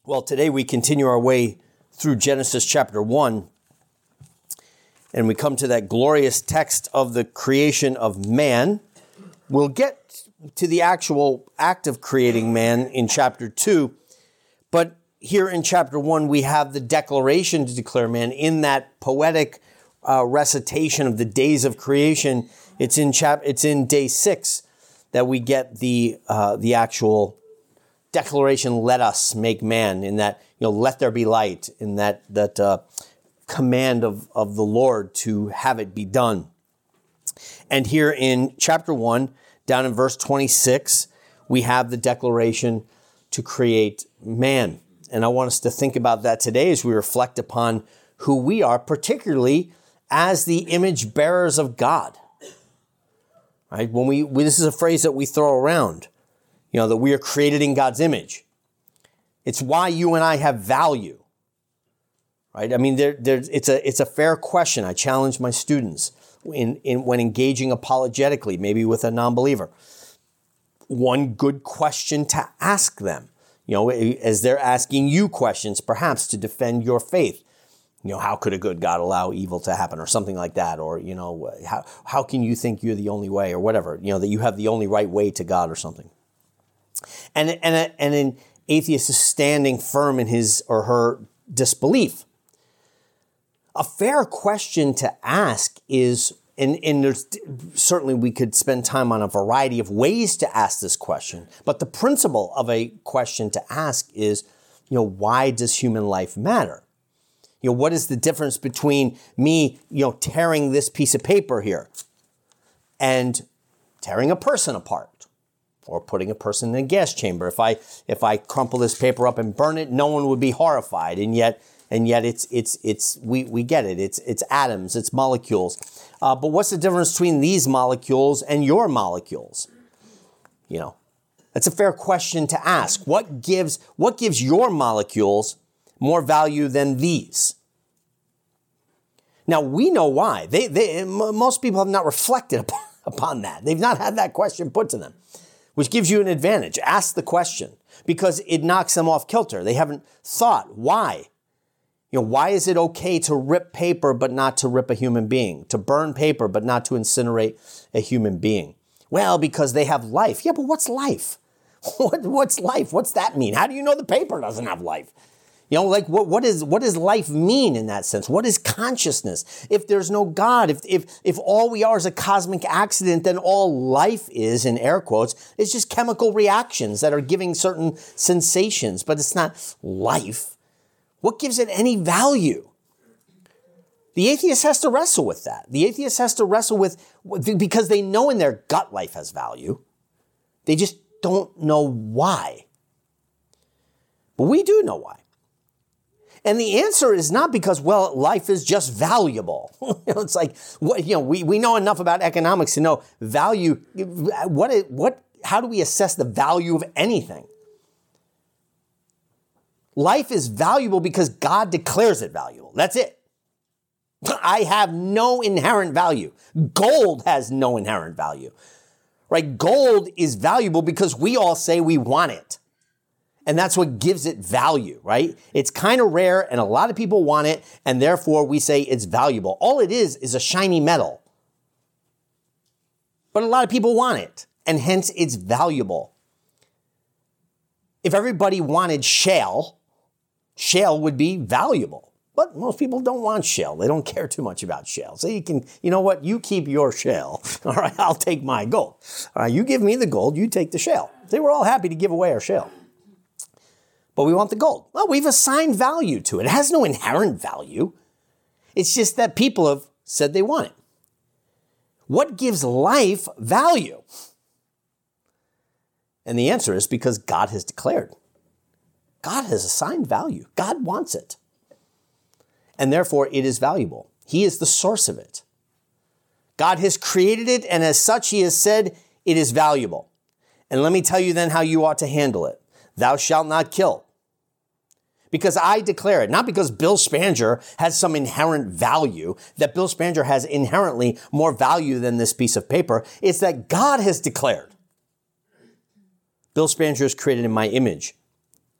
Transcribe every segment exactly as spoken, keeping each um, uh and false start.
Well, today we continue our way through Genesis chapter one, and we come to that glorious text of the creation of man. We'll get to the actual act of creating man in chapter two, but here in chapter one, we have the declaration to declare man in that poetic uh, recitation of the days of creation. It's in chap. It's in day six that we get the uh, the actual declaration, let us make man, in that, you know, let there be light, in that that uh, command of, of the Lord to have it be done. And here in chapter one, down in verse twenty-six, we have the declaration to create man. And I want us to think about that today as we reflect upon who we are, particularly as the image bearers of God. Right? When we, we this is a phrase that we throw around. You know, that we are created in God's image. It's why you and I have value, right? I mean, there, there, it's a, it's a fair question. I challenge my students in, in when engaging apologetically, maybe with a non-believer. One good question to ask them, you know, as they're asking you questions, perhaps to defend your faith. You know, how could a good God allow evil to happen, or something like that? Or, you know, how, how can you think you're the only way, or whatever, you know, that you have the only right way to God or something. And, and, and an atheist is standing firm in his or her disbelief. A fair question to ask is, and, and there's certainly we could spend time on a variety of ways to ask this question, but the principle of a question to ask is, you know, why does human life matter? You know, what is the difference between me, you know, tearing this piece of paper here and tearing a person apart? Or putting a person in a gas chamber. If I if I crumple this paper up and burn it, no one would be horrified. And yet and yet it's it's it's we we get it. It's it's atoms, it's molecules. Uh, but what's the difference between these molecules and your molecules? You know, that's a fair question to ask. What gives what gives your molecules more value than these? Now we know why. They they most people have not reflected upon, upon that. They've not had that question put to them, which gives you an advantage. Ask the question, because it knocks them off kilter. They haven't thought, why? You know, why is it okay to rip paper but not to rip a human being? To burn paper but not to incinerate a human being? Well, because they have life. Yeah, but what's life? What, what's life? What's that mean? How do you know the paper doesn't have life? You know, like what, what is, what does life mean in that sense? What is consciousness? If there's no God, if, if, if all we are is a cosmic accident, then all life is, in air quotes, is just chemical reactions that are giving certain sensations, but it's not life. What gives it any value? The atheist has to wrestle with that. The atheist has to wrestle with, because they know in their gut life has value. They just don't know why. But we do know why. And the answer is not because, well, life is just valuable. You know, it's like, what, you know, we, we know enough about economics to know value. What, what, how do we assess the value of anything? Life is valuable because God declares it valuable. That's it. I have no inherent value. Gold has no inherent value, right? Gold is valuable because we all say we want it. And that's what gives it value, right? It's kind of rare and a lot of people want it, and therefore we say it's valuable. All it is is a shiny metal. But a lot of people want it, and hence it's valuable. If everybody wanted shale, shale would be valuable. But most people don't want shale. They don't care too much about shale. So you can, you know what? You keep your shale. All right, I'll take my gold. All right, you give me the gold, you take the shale. See, we're all happy to give away our shale. But we want the gold. Well, we've assigned value to it. It has no inherent value. It's just that people have said they want it. What gives life value? And the answer is because God has declared. God has assigned value. God wants it. And therefore, it is valuable. He is the source of it. God has created it, and as such, he has said it is valuable. And let me tell you then how you ought to handle it. Thou shalt not kill. Because I declare it, not because Bill Spanger has some inherent value, that Bill Spanger has inherently more value than this piece of paper. It's that God has declared. Bill Spanger is created in my image.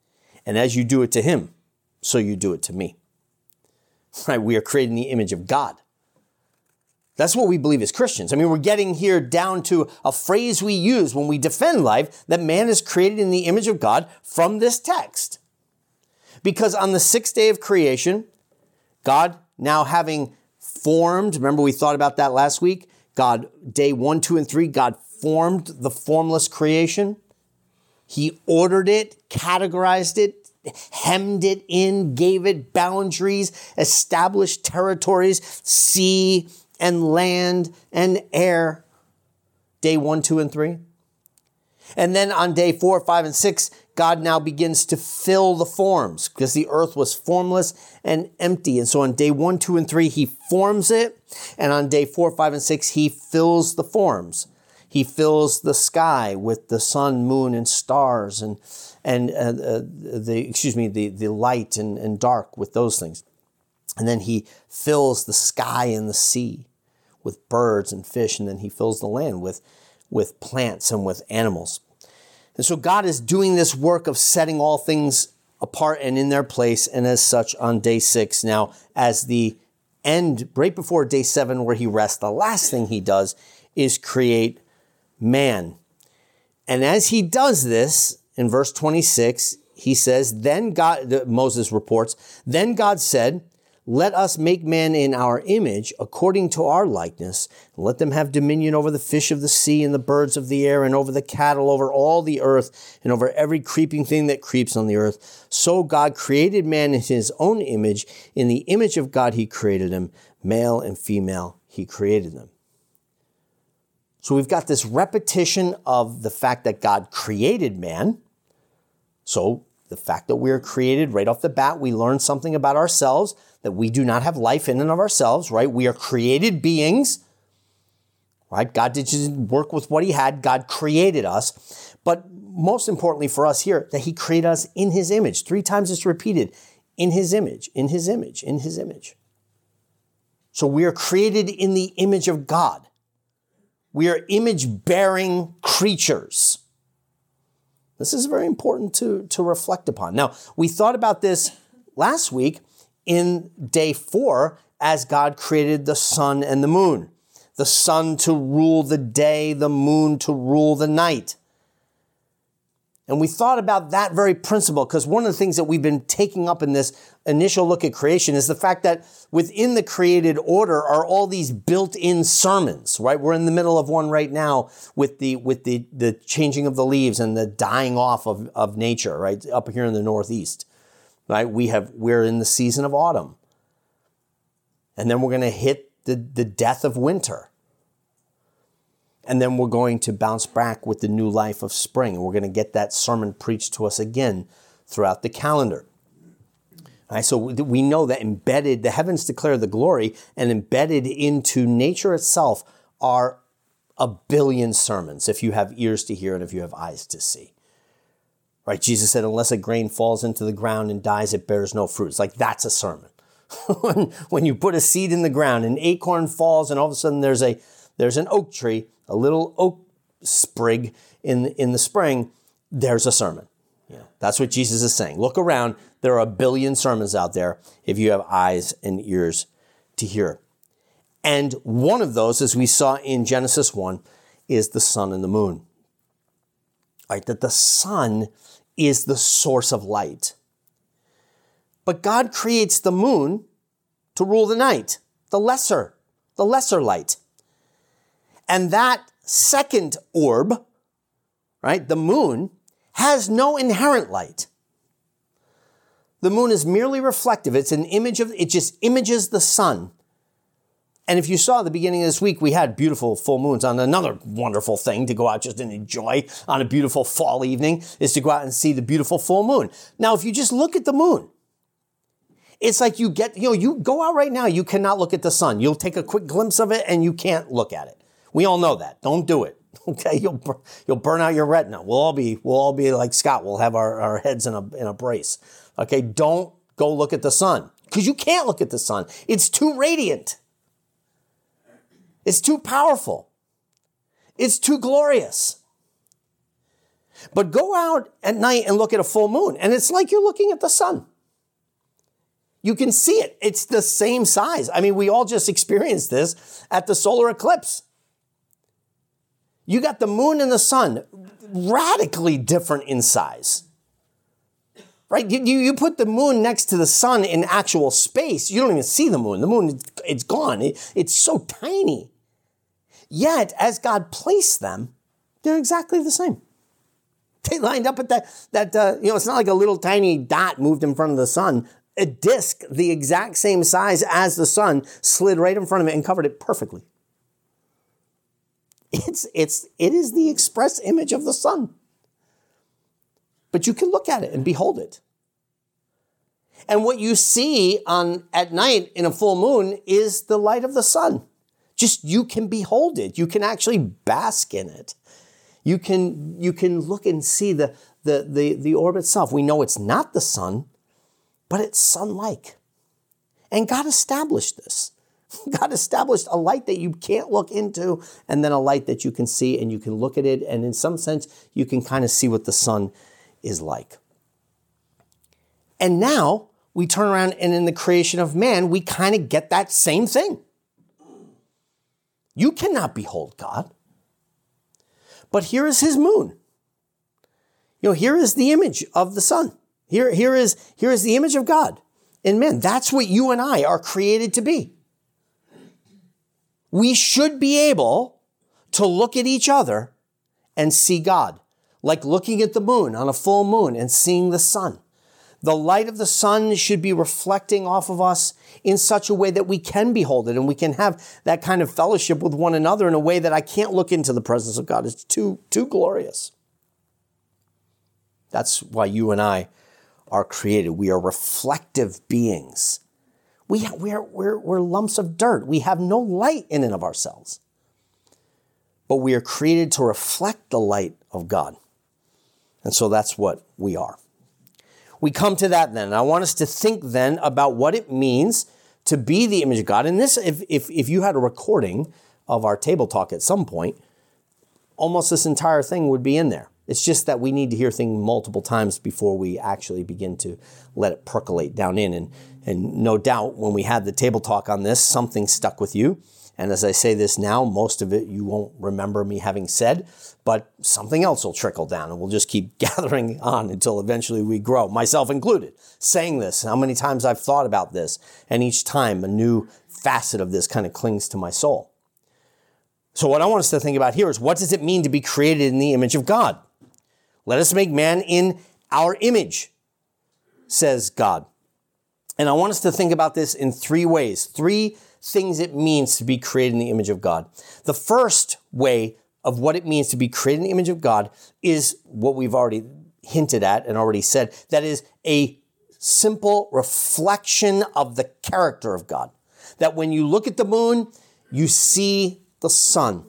And as you do it to him, so you do it to me. Right? We are created in the image of God. That's what we believe as Christians. I mean, we're getting here down to a phrase we use when we defend life, that man is created in the image of God from this text. Because on the sixth day of creation, God now having formed, remember we thought about that last week? God, day one, two, and three, God formed the formless creation. He ordered it, categorized it, hemmed it in, gave it boundaries, established territories, sea and land and air. Day one, two, and three. And then on day four, five, and six, God now begins to fill the forms because the earth was formless and empty. And so on day one, two, and three, he forms it. And on day four, five, and six, he fills the forms. He fills the sky with the sun, moon, and stars, and and uh, uh, the excuse me, the the light and, and dark with those things. And then he fills the sky and the sea with birds and fish, and then he fills the land with with plants and with animals. And so God is doing this work of setting all things apart and in their place, and as such on day six, now as the end, right before day seven where he rests, the last thing he does is create man. And as he does this, in verse twenty-six, he says, then God, Moses reports, then God said, let us make man in our image according to our likeness, and let them have dominion over the fish of the sea and the birds of the air and over the cattle, over all the earth and over every creeping thing that creeps on the earth. So God created man in his own image. In the image of God, he created him. Male and female, he created them. So we've got this repetition of the fact that God created man. So the fact that we are created right off the bat, we learn something about ourselves, that we do not have life in and of ourselves, right? We are created beings, right? God didn't work with what he had. God created us. But most importantly for us here, that he created us in his image. Three times it's repeated, in his image, in his image, in his image. So we are created in the image of God. We are image-bearing creatures. This is very important to, to reflect upon. Now, we thought about this last week in day four as God created the sun and the moon. The sun to rule the day, the moon to rule the night. And we thought about that very principle because one of the things that we've been taking up in this initial look at creation is the fact that within the created order are all these built-in sermons, right? We're in the middle of one right now with the with the, the changing of the leaves and the dying off of, of nature, right? Up here in the Northeast, right? We have, we're in the season of autumn. And then we're going to hit the, the death of winter. And then we're going to bounce back with the new life of spring. And we're going to get that sermon preached to us again throughout the calendar. All right, so we know that embedded, the heavens declare the glory, and embedded into nature itself are a billion sermons, if you have ears to hear and if you have eyes to see. Right? Jesus said, unless a grain falls into the ground and dies, it bears no fruit. It's like, that's a sermon. when, when you put a seed in the ground, an acorn falls, and all of a sudden there's a there's an oak tree, a little oak sprig in, in the spring, there's a sermon. You know, that's what Jesus is saying. Look around. There are a billion sermons out there if you have eyes and ears to hear. And one of those, as we saw in Genesis one, is the sun and the moon. All right, that the sun is the source of light. But God creates the moon to rule the night, the lesser, the lesser light. And that second orb, right, the moon, has no inherent light. The moon is merely reflective. It's an image of, it just images the sun. And if you saw at the beginning of this week, we had beautiful full moons. On another wonderful thing to go out just and enjoy on a beautiful fall evening is to go out and see the beautiful full moon. Now, if you just look at the moon, it's like you get, you know, you go out right now, you cannot look at the sun. You'll take a quick glimpse of it and you can't look at it. We all know that. Don't do it. Okay, you'll you'll burn out your retina. We'll all be we'll all be like Scott. We'll have our, our heads in a in a brace. Okay, don't go look at the sun because you can't look at the sun. It's too radiant. It's too powerful. It's too glorious. But go out at night and look at a full moon, and it's like you're looking at the sun. You can see it. It's the same size. I mean, we all just experienced this at the solar eclipse. You got the moon and the sun radically different in size. Right? You, you put the moon next to the sun in actual space, you don't even see the moon. The moon, it's gone. It, it's so tiny. Yet, as God placed them, they're exactly the same. They lined up at that, that uh, you know, it's not like a little tiny dot moved in front of the sun. A disk, the exact same size as the sun, slid right in front of it and covered it perfectly. It's, it's, it is the express image of the sun. But you can look at it and behold it. And what you see on at night in a full moon is the light of the sun. Just you can behold it. You can actually bask in it. You can, you can look and see the, the, the, the orb itself. We know it's not the sun, but it's sun-like. And God established this. God established a light that you can't look into, and then a light that you can see, and you can look at it, and in some sense, you can kind of see what the sun is like. And now we turn around, and in the creation of man, we kind of get that same thing. You cannot behold God. But here is his moon. You know, here is the image of the sun. Here, here is, here is the image of God in men. That's what you and I are created to be. We should be able to look at each other and see God, like looking at the moon on a full moon and seeing the sun. The light of the sun should be reflecting off of us in such a way that we can behold it and we can have that kind of fellowship with one another in a way that I can't look into the presence of God. It's too, too glorious. That's why you and I are created. We are reflective beings. We, we're, we're, we're lumps of dirt. We have no light in and of ourselves. But we are created to reflect the light of God. And so that's what we are. We come to that then. I want us to think then about what it means to be the image of God. And this, if, if, if you had a recording of our table talk at some point, almost this entire thing would be in there. It's just that we need to hear things multiple times before we actually begin to let it percolate down in. And, and no doubt when we had the table talk on this, something stuck with you. And as I say this now, most of it you won't remember me having said, but something else will trickle down and we'll just keep gathering on until eventually we grow, myself included, saying this, how many times I've thought about this, and each time a new facet of this kind of clings to my soul. So what I want us to think about here is, what does it mean to be created in the image of God? Let us make man in our image, says God. And I want us to think about this in three ways, three things it means to be created in the image of God. The first way of what it means to be created in the image of God is what we've already hinted at and already said. That is a simple reflection of the character of God. That when you look at the moon, you see the sun.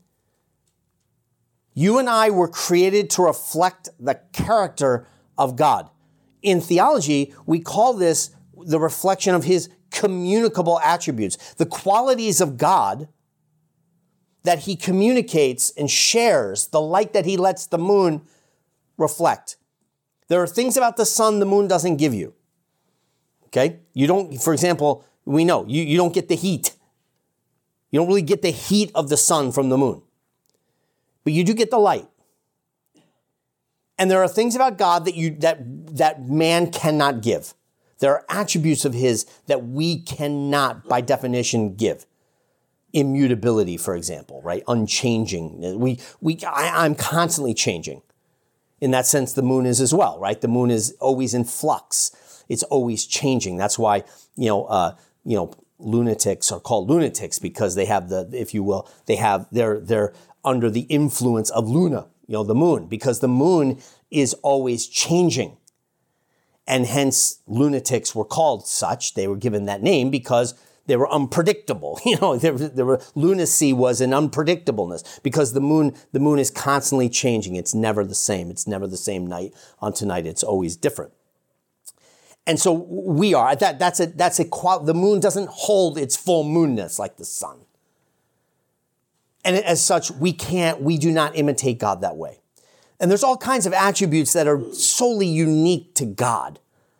You and I were created to reflect the character of God. In theology, we call this the reflection of his communicable attributes, the qualities of God that he communicates and shares, the light that he lets the moon reflect. There are things about the sun the moon doesn't give you. Okay? You don't, for example, we know you, you don't get the heat. You don't really get the heat of the sun from the moon. But you do get the light. And there are things about God that you that that man cannot give. There are attributes of his that we cannot, by definition, give. Immutability, for example, right? Unchanging. We, we, I, I'm constantly changing. In that sense, the moon is as well, right? The moon is always in flux. It's always changing. That's why, you know, uh, you know, lunatics are called lunatics, because they have the, if you will, they have, they're, they're under the influence of Luna, you know, the moon, because the moon is always changing. And hence, lunatics were called such. They were given that name because they were unpredictable. You know, there, there were, lunacy was an unpredictableness, because the moon, the moon is constantly changing. It's never the same. It's never the same night on tonight. It's always different. And so we are. That, that's a, that's a, the moon doesn't hold its full moonness like the sun. And as such, we can't, we do not imitate God that way. And there's all kinds of attributes that are solely unique to God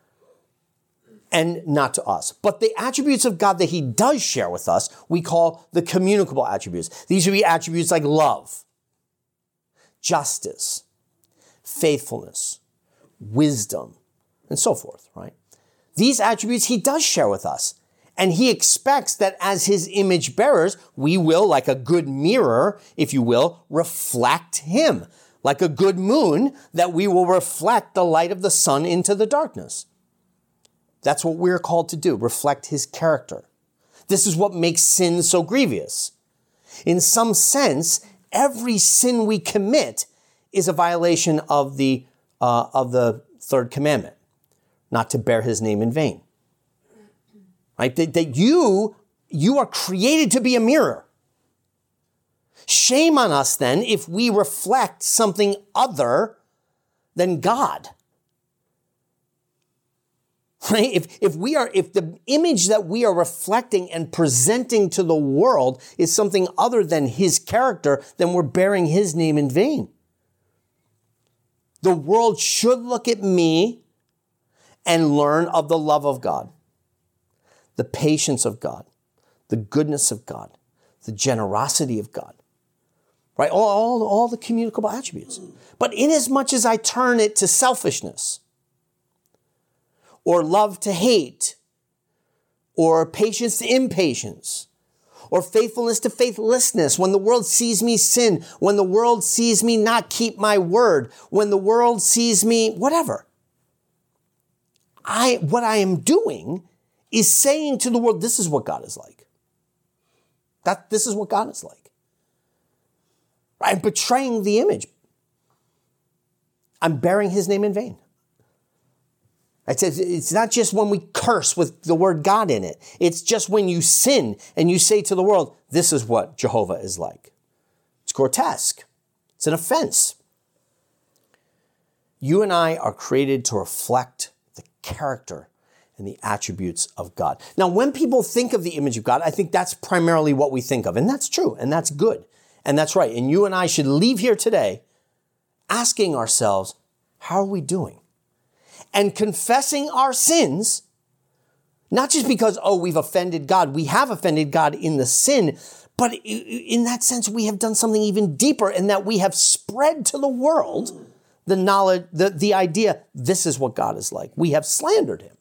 and not to us. But the attributes of God that he does share with us, we call the communicable attributes. These would be attributes like love, justice, faithfulness, wisdom, and so forth, right? These attributes he does share with us. And he expects that as his image bearers, we will, like a good mirror, if you will, reflect him. Like a good moon, that we will reflect the light of the sun into the darkness. That's what we're called to do, reflect his character. This is what makes sin so grievous. In some sense, every sin we commit is a violation of the, uh, of the third commandment, not to bear his name in vain. Right? That, that you, you are created to be a mirror. Shame on us then if we reflect something other than God. Right? If, if we are, if the image that we are reflecting and presenting to the world is something other than his character, then we're bearing his name in vain. The world should look at me and learn of the love of God, the patience of God, the goodness of God, the generosity of God, right? All, all, all the communicable attributes. But inasmuch as I turn it to selfishness, or love to hate, or patience to impatience, or faithfulness to faithlessness, when the world sees me sin, when the world sees me not keep my word, when the world sees me whatever, I, what I am doing is saying to the world, this is what God is like. That, this is what God is like. I'm betraying the image. I'm bearing his name in vain. It says it's not just when we curse with the word God in it. It's just when you sin and you say to the world, this is what Jehovah is like. It's grotesque. It's an offense. You and I are created to reflect the character and the attributes of God. Now, when people think of the image of God, I think that's primarily what we think of. And that's true. And that's good. And that's right. And you and I should leave here today asking ourselves, how are we doing? And confessing our sins, not just because, oh, we've offended God. We have offended God in the sin, but in that sense, we have done something even deeper in that we have spread to the world the knowledge, the, the idea, this is what God is like. We have slandered him.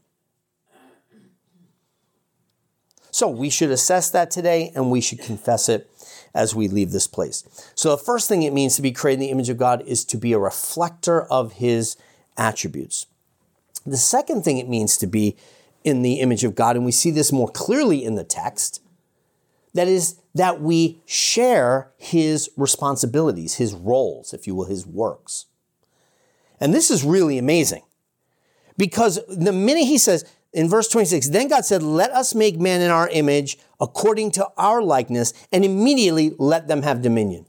So we should assess that today, and we should confess it as we leave this place. So the first thing it means to be created in the image of God is to be a reflector of his attributes. The second thing it means to be in the image of God, and we see this more clearly in the text, that is that we share his responsibilities, his roles, if you will, his works. And this is really amazing, because the minute he says, in verse twenty-six, then God said, let us make man in our image according to our likeness, and immediately let them have dominion.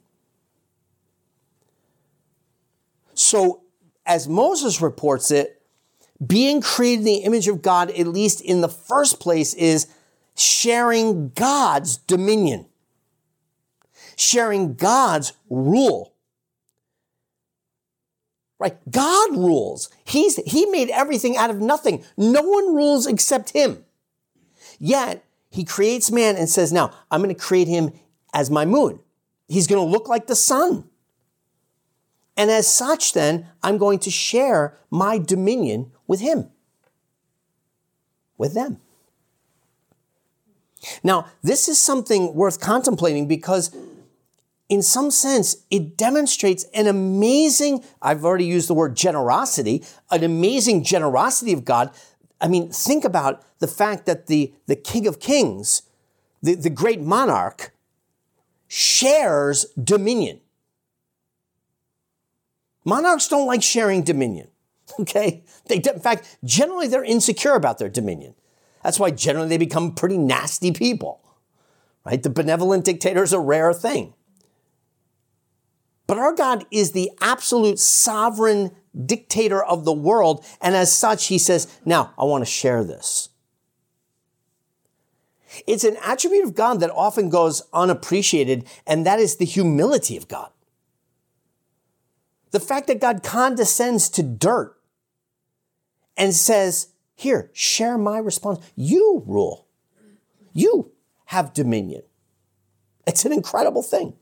So as Moses reports it, being created in the image of God, at least in the first place, is sharing God's dominion, sharing God's rule. Right? God rules. He's, he made everything out of nothing. No one rules except him. Yet, he creates man and says, now, I'm going to create him as my moon. He's going to look like the sun. And as such, then, I'm going to share my dominion with him, with them. Now, this is something worth contemplating because in some sense, it demonstrates an amazing, I've already used the word generosity, an amazing generosity of God. I mean, think about the fact that the, the King of Kings, the, the great monarch, shares dominion. Monarchs don't like sharing dominion, okay? They, in fact, generally they're insecure about their dominion. That's why generally they become pretty nasty people, right? The benevolent dictator is a rare thing. But our God is the absolute sovereign dictator of the world, and as such, he says, now, I want to share this. It's an attribute of God that often goes unappreciated, and that is the humility of God. The fact that God condescends to dirt and says, here, share my response. You rule. You have dominion. It's an incredible thing.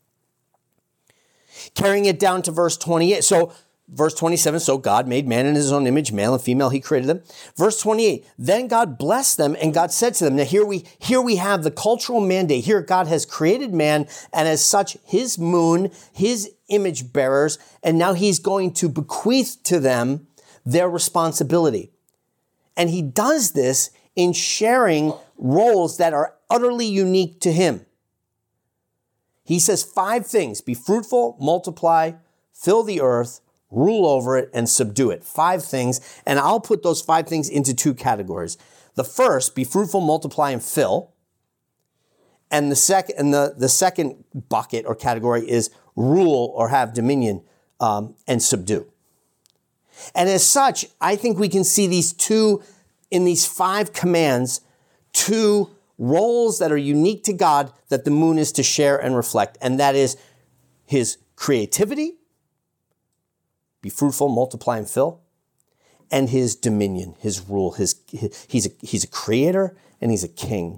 Carrying it down to verse twenty-eight. So verse twenty-seven, so God made man in his own image, male and female, he created them. Verse twenty-eight, then God blessed them and God said to them, now here we, here we have the cultural mandate. Here God has created man and as such his moon, his image bearers, and now he's going to bequeath to them their responsibility. And he does this in sharing roles that are utterly unique to him. He says five things: be fruitful, multiply, fill the earth, rule over it, and subdue it. Five things. And I'll put those five things into two categories. The first, be fruitful, multiply, and fill. And the second, and the, the second bucket or category is rule or have dominion um, and subdue. And as such, I think we can see these two, in these five commands, two roles that are unique to God that the moon is to share and reflect. And that is his creativity, be fruitful, multiply, and fill, and his dominion, his rule. His, his he's a, he's a creator and he's a king.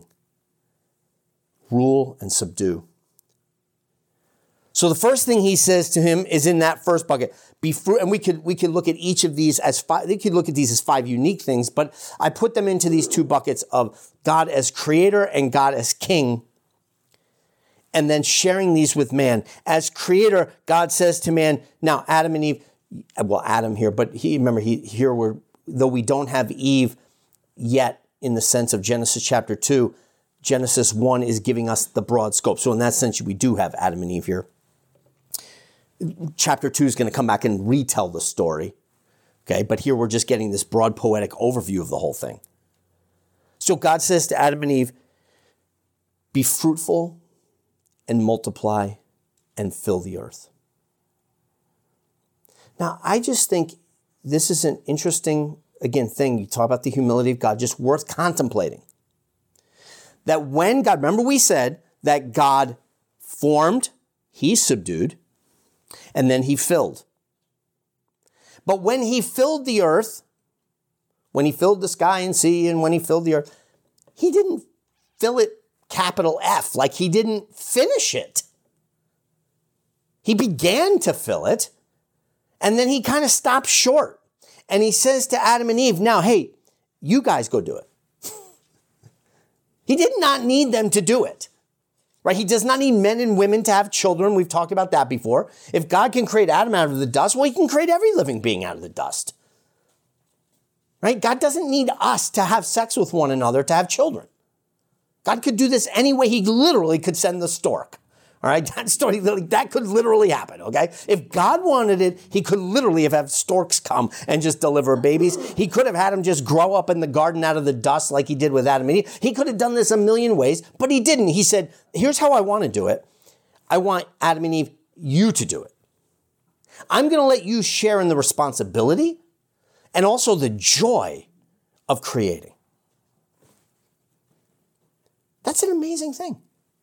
Rule and subdue. So the first thing he says to him is in that first bucket. Be fruit, and we could we could look at each of these as five. We could look at these as five unique things, but I put them into these two buckets of God as creator and God as king, and then sharing these with man. As creator, God says to man, now Adam and Eve, well Adam here, but he remember he here we're though we don't have Eve yet in the sense of Genesis chapter two, Genesis one is giving us the broad scope. So in that sense, we do have Adam and Eve here. Chapter two is going to come back and retell the story. Okay, but here we're just getting this broad poetic overview of the whole thing. So God says to Adam and Eve, be fruitful and multiply and fill the earth. Now, I just think this is an interesting, again, thing. You talk about the humility of God, just worth contemplating. That when God, remember we said that God formed, he subdued, and then he filled. But when he filled the earth, when he filled the sky and sea, and when he filled the earth, he didn't fill it capital F, like he didn't finish it. He began to fill it, and then he kind of stopped short. And he says to Adam and Eve, now, hey, you guys go do it. He did not need them to do it. Right? He does not need men and women to have children. We've talked about that before. If God can create Adam out of the dust, well, he can create every living being out of the dust. Right? God doesn't need us to have sex with one another to have children. God could do this any way. He literally could send the stork. All right? That story, that could literally happen, okay? If God wanted it, he could literally have had storks come and just deliver babies. He could have had them just grow up in the garden out of the dust like he did with Adam and Eve. He could have done this a million ways, but he didn't. He said, here's how I want to do it. I want Adam and Eve, you to do it. I'm going to let you share in the responsibility and also the joy of creating. That's an amazing thing.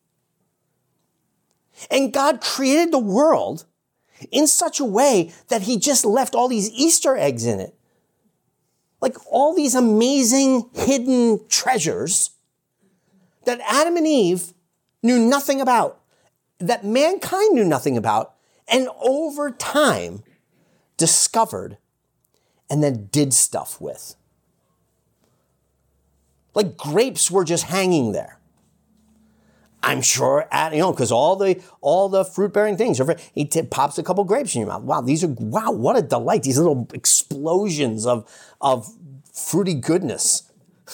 And God created the world in such a way that he just left all these Easter eggs in it. Like all these amazing hidden treasures that Adam and Eve knew nothing about, that mankind knew nothing about, and over time discovered and then did stuff with. Like grapes were just hanging there. I'm sure, at, you know, because all the all the fruit-bearing things, are, he t- pops a couple grapes in your mouth. Wow, these are, wow, what a delight. These little explosions of, of fruity goodness.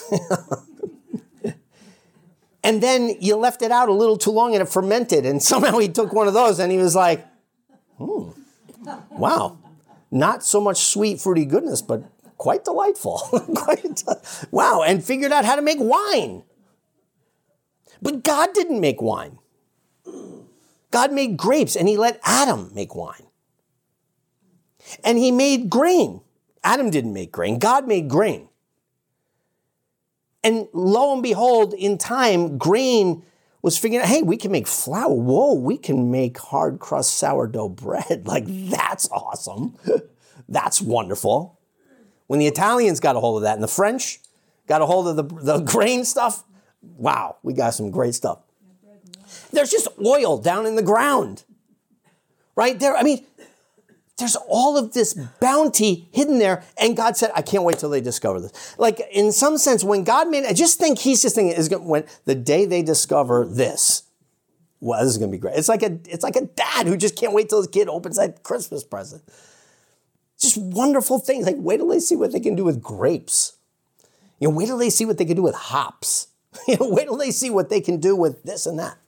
And then you left it out a little too long and it fermented. And somehow he took one of those and he was like, hmm, wow, not so much sweet, fruity goodness, but quite delightful. quite, wow, and figured out how to make wine. But God didn't make wine. God made grapes and he let Adam make wine. And he made grain. Adam didn't make grain. God made grain. And lo and behold, in time, grain was figuring out, hey, we can make flour. Whoa, we can make hard crust sourdough bread. Like, that's awesome. That's wonderful. When the Italians got a hold of that and the French got a hold of the, the grain stuff, wow, we got some great stuff. There's just oil down in the ground, right there. I mean, there's all of this bounty hidden there. And God said, I can't wait till they discover this. Like, in some sense, when God made it, I just think he's just thinking, is going when the day they discover this, well, this is going to be great. It's like a, it's like a dad who just can't wait till his kid opens that Christmas present. Just wonderful things. Like, wait till they see what they can do with grapes. You know, wait till they see what they can do with hops. You know, wait till they see what they can do with this and that.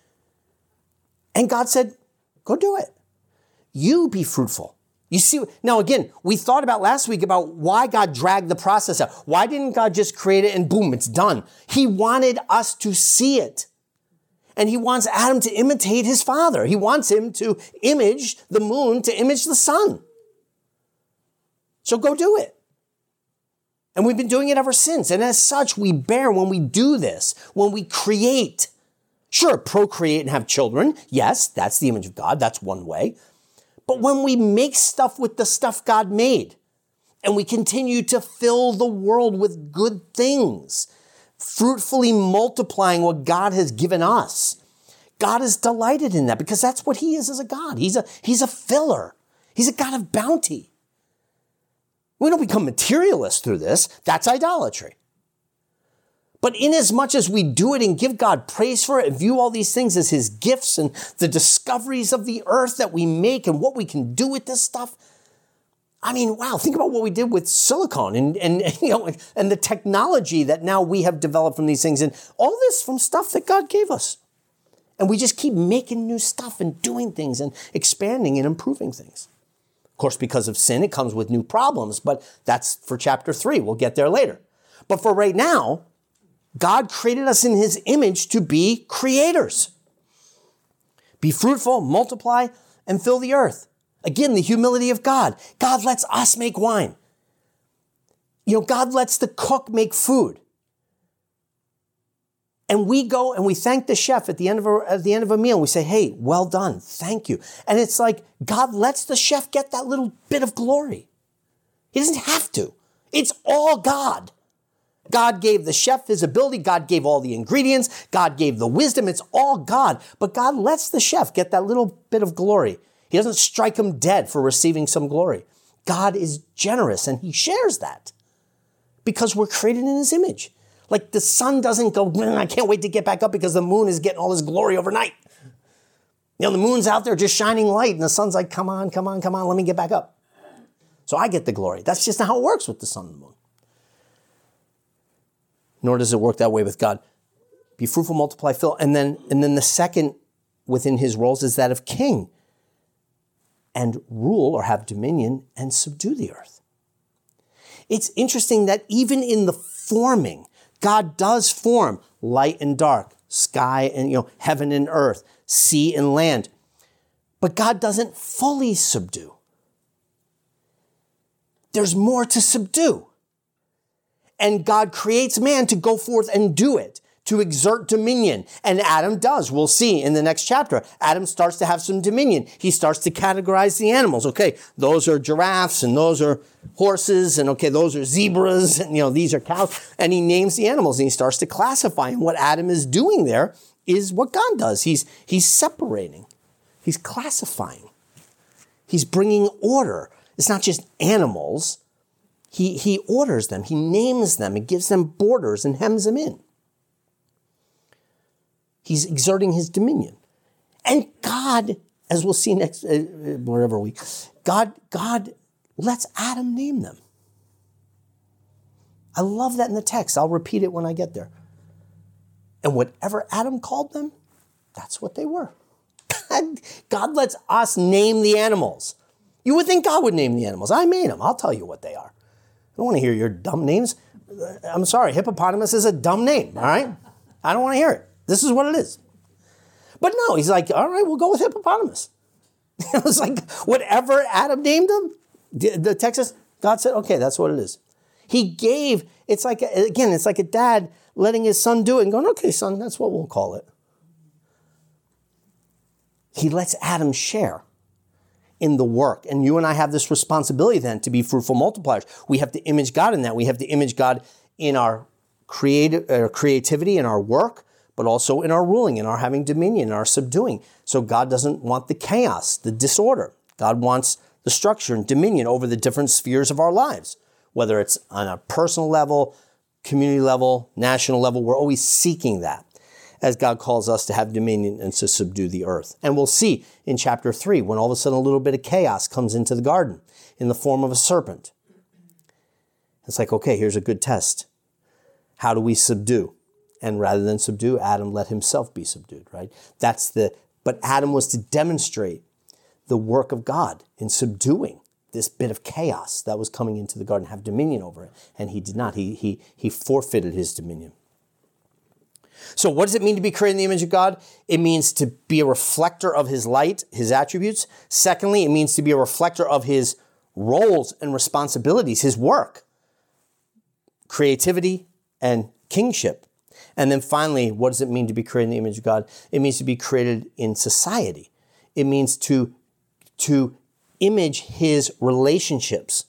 And God said, go do it. You be fruitful. You see, now again, we thought about last week about why God dragged the process out. Why didn't God just create it and boom, it's done? He wanted us to see it. And he wants Adam to imitate his father. He wants him to image the moon, to image the sun. So go do it. And we've been doing it ever since. And as such, we bear when we do this, when we create. Sure, procreate and have children. Yes, that's the image of God. That's one way. But when we make stuff with the stuff God made, and we continue to fill the world with good things, fruitfully multiplying what God has given us, God is delighted in that because that's what he is as a God. He's a, he's a filler. He's a God of bounty. We don't become materialists through this. That's idolatry. But inasmuch as we do it and give God praise for it and view all these things as his gifts and the discoveries of the earth that we make and what we can do with this stuff, I mean, wow, think about what we did with silicone and, and, you know, and the technology that now we have developed from these things and all this from stuff that God gave us. And we just keep making new stuff and doing things and expanding and improving things. Of course, because of sin, it comes with new problems, but that's for chapter three. We'll get there later. But for right now, God created us in his image to be creators. Be fruitful, multiply, and fill the earth. Again, the humility of God. God lets us make wine. You know, God lets the cook make food. And we go and we thank the chef at the end of a, at the end of a meal. We say, hey, well done. Thank you. And it's like God lets the chef get that little bit of glory. He doesn't have to. It's all God. God gave the chef his ability. God gave all the ingredients. God gave the wisdom. It's all God. But God lets the chef get that little bit of glory. He doesn't strike him dead for receiving some glory. God is generous and he shares that because we're created in his image. Like the sun doesn't go, I can't wait to get back up because the moon is getting all this glory overnight. You know, the moon's out there just shining light and the sun's like, come on, come on, come on, let me get back up. So I get the glory. That's just not how it works with the sun and the moon. Nor does it work that way with God. Be fruitful, multiply, fill. And then, and then the second within his roles is that of king. And rule or have dominion and subdue the earth. It's interesting that even in the forming, God does form light and dark, sky and, you know, heaven and earth, sea and land. But God doesn't fully subdue. There's more to subdue. And God creates man to go forth and do it, to exert dominion. And Adam does. We'll see in the next chapter. Adam starts to have some dominion. He starts to categorize the animals. Okay, those are giraffes and those are horses and okay, those are zebras and you know, these are cows. And he names the animals and he starts to classify. And what Adam is doing there is what God does. He's, he's separating. He's classifying. He's bringing order. It's not just animals. He, he orders them, he names them, he gives them borders and hems them in. He's exerting his dominion. And God, as we'll see next, uh, whatever week, God, God lets Adam name them. I love that in the text. I'll repeat it when I get there. And whatever Adam called them, that's what they were. God, God lets us name the animals. You would think God would name the animals. I made them. I'll tell you what they are. I don't want to hear your dumb names. I'm sorry, hippopotamus is a dumb name, all right? I don't want to hear it. This is what it is. But no, he's like, all right, we'll go with hippopotamus. It was like, whatever Adam named him, the, the text says, God said, okay, that's what it is. He gave, it's like, again, it's like a dad letting his son do it and going, okay, son, that's what we'll call it. he lets Adam share in the work. And you and I have this responsibility then to be fruitful multipliers. We have to image God in that. We have to image God in our creative, uh, creativity, in our work, but also in our ruling, in our having dominion, in our subduing. So God doesn't want the chaos, the disorder. God wants the structure and dominion over the different spheres of our lives, whether it's on a personal level, community level, national level. We're always seeking that as God calls us to have dominion and to subdue the earth. And we'll see in chapter three, when all of a sudden a little bit of chaos comes into the garden in the form of a serpent. It's like, okay, here's a good test. How do we subdue? And rather than subdue, Adam let himself be subdued, right? That's the, but Adam was to demonstrate the work of God in subduing this bit of chaos that was coming into the garden, have dominion over it. And he did not. He, he, he forfeited his dominion. So what does it mean to be created in the image of God? It means to be a reflector of his light, his attributes. Secondly, it means to be a reflector of his roles and responsibilities, his work, creativity, and kingship. And then finally, what does it mean to be created in the image of God? It means to be created in society. It means to, to image his relationships.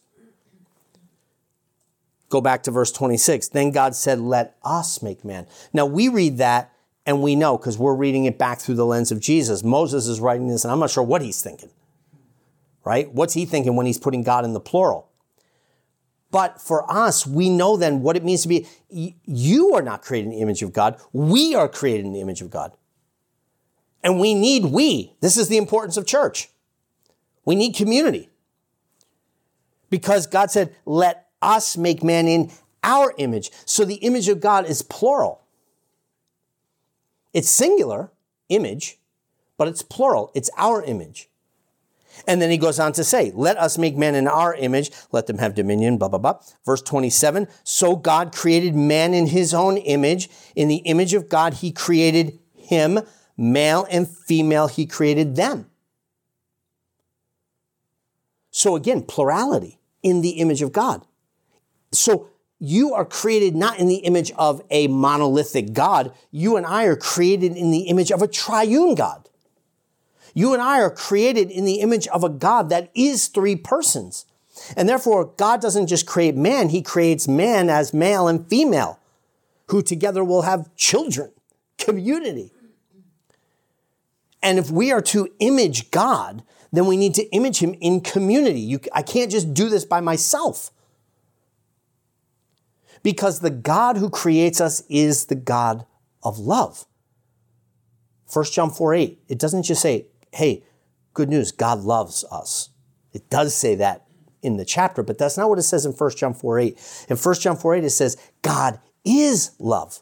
Go back to verse twenty-six. Then God said, let us make man. Now we read that and we know because we're reading it back through the lens of Jesus. Moses is writing this and I'm not sure what he's thinking, right? What's he thinking when he's putting God in the plural? But for us, we know then what it means to be, you are not created in the image of God. We are created in the image of God. And we need we. This is the importance of church. We need community. Because God said, let us make man in our image. So the image of God is plural. It's singular, image, but it's plural. It's our image. And then he goes on to say, let us make man in our image. Let them have dominion, blah, blah, blah. Verse twenty-seven, so God created man in his own image. In the image of God, he created him. Male and female, he created them. So again, plurality in the image of God. So you are created not in the image of a monolithic God. You and I are created in the image of a triune God. You and I are created in the image of a God that is three persons. And therefore, God doesn't just create man, he creates man as male and female, who together will have children, community. And if we are to image God, then we need to image him in community. You, I can't just do this by myself. Because the God who creates us is the God of love. First John four eight, it doesn't just say, hey, good news, God loves us. It does say that in the chapter, but that's not what it says in First John four eight. In First John four eight, it says, God is love.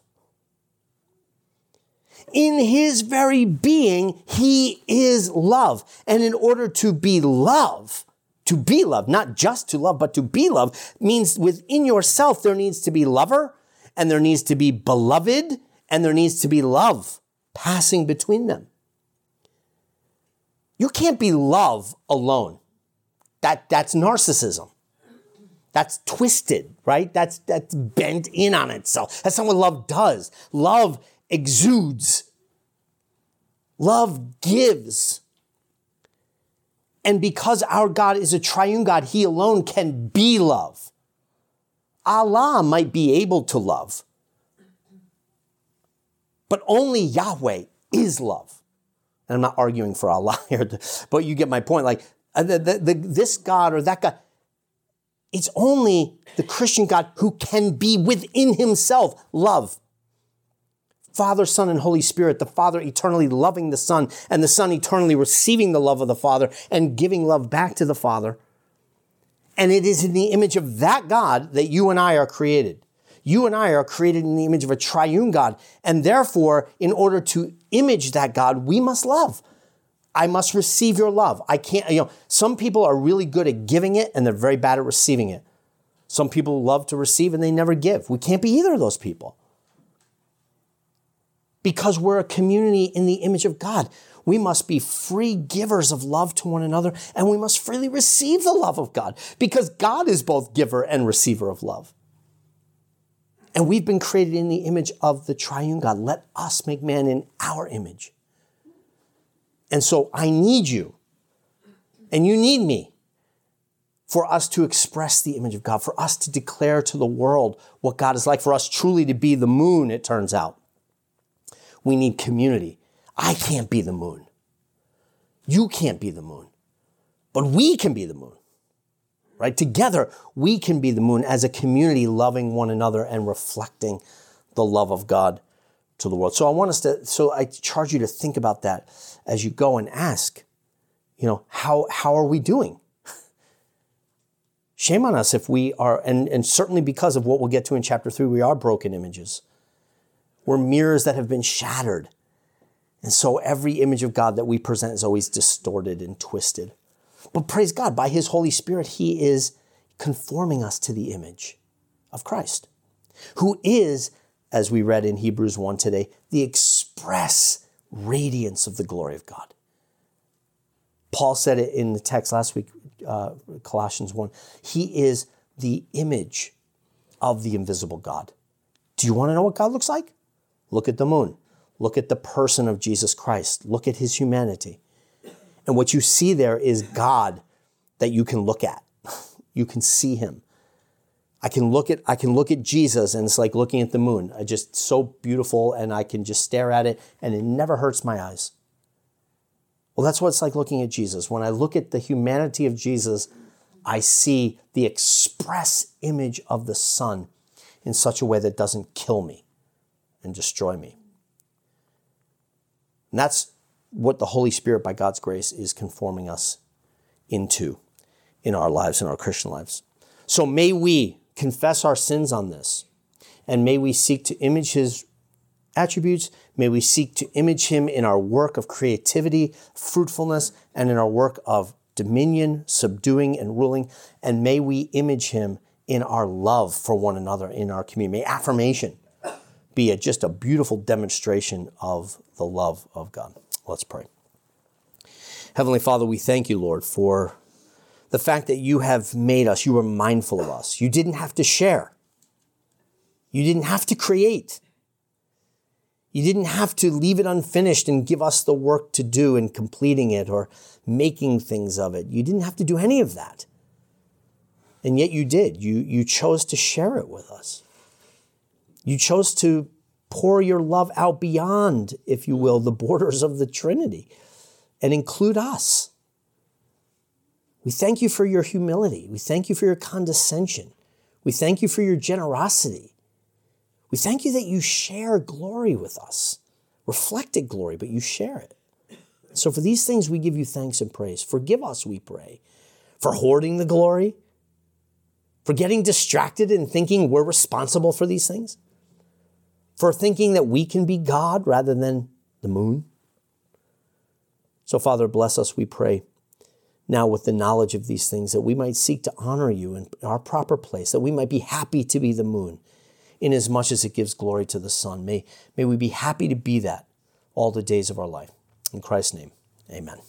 In his very being, he is love. And in order to be love, to be love, not just to love, but to be love, means within yourself there needs to be lover, and there needs to be beloved, and there needs to be love passing between them. You can't be love alone. That, that's narcissism. That's twisted, right? That's, that's bent in on itself. That's not what love does. Love exudes. Love gives. And because our God is a triune God, he alone can be love. Allah might be able to love, but only Yahweh is love. And I'm not arguing for Allah here, but you get my point. Like the, the, the, this God or that God, it's only the Christian God who can be within himself love. Father, Son, and Holy Spirit, the Father eternally loving the Son, and the Son eternally receiving the love of the Father and giving love back to the Father. And it is in the image of that God that you and I are created. You and I are created in the image of a triune God. And therefore, in order to image that God, we must love. I must receive your love. I can't, you know, some people are really good at giving it and they're very bad at receiving it. Some people love to receive and they never give. We can't be either of those people. Because we're a community in the image of God. We must be free givers of love to one another, and we must freely receive the love of God, because God is both giver and receiver of love. And we've been created in the image of the triune God. Let us make man in our image. And so I need you, and you need me for us to express the image of God, for us to declare to the world what God is like, for us truly to be the moon, it turns out. We need community. I can't be the moon. You can't be the moon. But we can be the moon, right? Together, we can be the moon as a community, loving one another and reflecting the love of God to the world. So I want us to, so I charge you to think about that as you go and ask, you know, how, how are we doing? Shame on us if we are, and, and certainly because of what we'll get to in chapter three, we are broken images. We're mirrors that have been shattered. And so every image of God that we present is always distorted and twisted. But praise God, by his Holy Spirit, he is conforming us to the image of Christ, who is, as we read in Hebrews one today, the express radiance of the glory of God. Paul said it in the text last week, uh, Colossians one. He is the image of the invisible God. Do you want to know what God looks like? Look at the moon. Look at the person of Jesus Christ. Look at his humanity. And what you see there is God that you can look at. You can see him. I can look at I can look at Jesus, and it's like looking at the moon. I just so beautiful, and I can just stare at it, and it never hurts my eyes. Well, that's what it's like looking at Jesus. When I look at the humanity of Jesus, I see the express image of the Son in such a way that doesn't kill me and destroy me. And that's what the Holy Spirit, by God's grace, is conforming us into in our lives, in our Christian lives. So may we confess our sins on this, and may we seek to image his attributes. May we seek to image him in our work of creativity, fruitfulness, and in our work of dominion, subduing, and ruling. And may we image him in our love for one another in our community. May affirmation be a, just a beautiful demonstration of the love of God. Let's pray. Heavenly Father, we thank you, Lord, for the fact that you have made us, you were mindful of us. You didn't have to share. You didn't have to create. You didn't have to leave it unfinished and give us the work to do in completing it or making things of it. You didn't have to do any of that. And yet you did. You, you chose to share it with us. You chose to pour your love out beyond, if you will, the borders of the Trinity and include us. We thank you for your humility. We thank you for your condescension. We thank you for your generosity. We thank you that you share glory with us, reflected glory, but you share it. So for these things, we give you thanks and praise. Forgive us, we pray, for hoarding the glory, for getting distracted and thinking we're responsible for these things, for thinking that we can be God rather than the moon. So Father, bless us, we pray, now with the knowledge of these things, that we might seek to honor you in our proper place, that we might be happy to be the moon, inasmuch as it gives glory to the sun. May, may we be happy to be that all the days of our life. In Christ's name, amen.